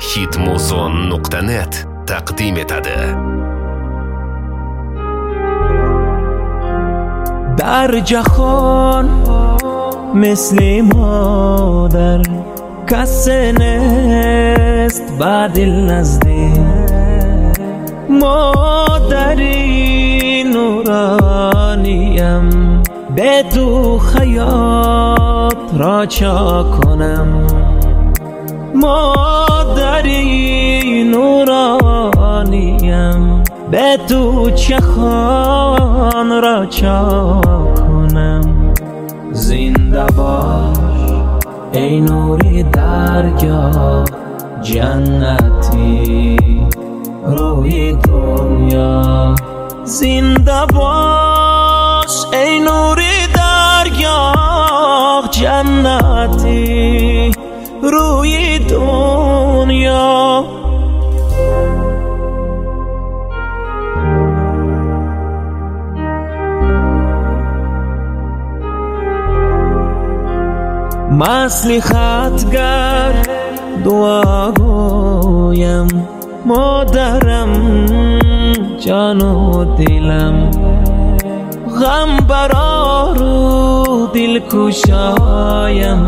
hitmuzon.net taqdim etadi. در جهان مثل مادر کس نیست بعد نزدیک، مادری نورانیم به تو خیاط را چا کنم، مادری نورانیم به تو چخان را چا کنم. زنده باش ای نوری درگاه جنتی روی دنیا، زنده باش ای نوری درگاه جنتی روی دنیا. مصلحتگر دعا گویم مادرم جان و دلم، غم برارو دل کشایم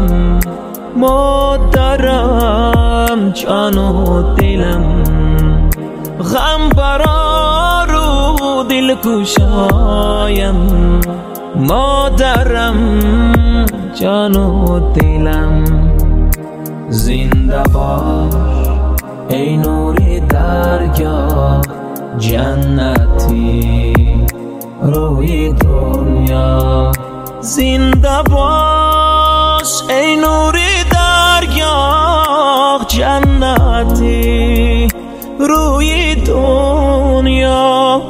مادرم جان و دلم، غم برارو دل کشایم مادرم جان و دلم. زنده باش ای نوری درگاه جنتی روی دنیا، زنده باش ای نوری درگاه جنتی روی دنیا.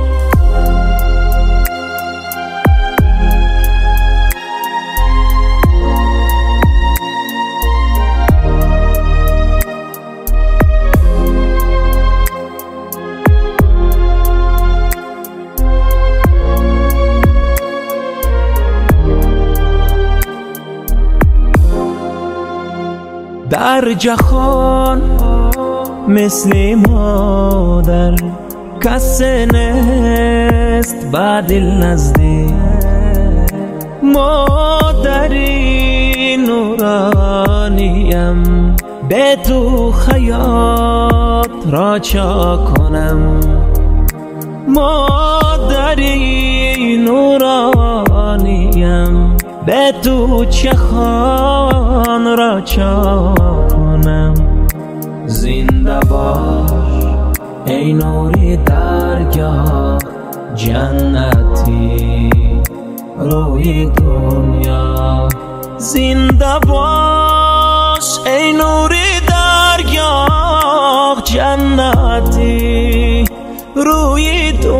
در جهان مثل مادر کس نیست بعد نزدیک، مادری نورانیم به تو خیاط را چا کنم، مادری نورانیم به تو چخان را چا کنم. زنده باش ای نوری درگاه جنتی روی دنیا، زنده باش ای نوری درگاه جنتی روی دنیا.